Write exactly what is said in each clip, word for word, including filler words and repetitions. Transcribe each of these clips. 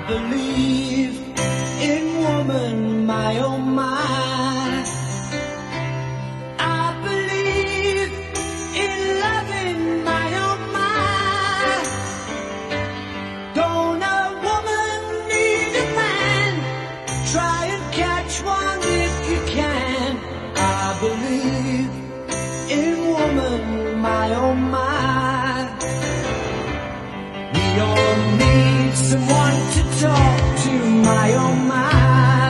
believe in woman, my oh my. I believe in loving, my oh my. Don't a woman need a man? Try and catch one if you can. I believe in woman, my oh my. We all need someone to talk to, my oh my.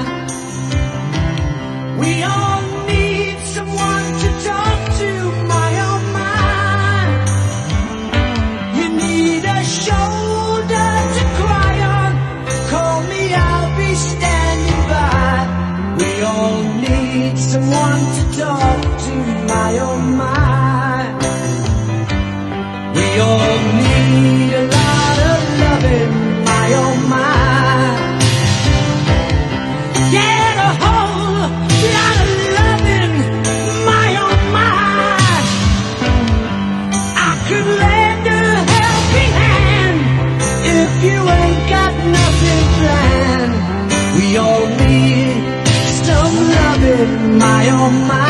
We all need someone to talk to, my oh my. You need a shoulder to cry on. Call me, I'll be standing by. We all need someone to talk to, my oh my. We all need a lot of loving, my oh my. Get a whole lot of loving, my oh my. I could lend a helping hand if you ain't got nothing planned. We all need some loving, my oh my.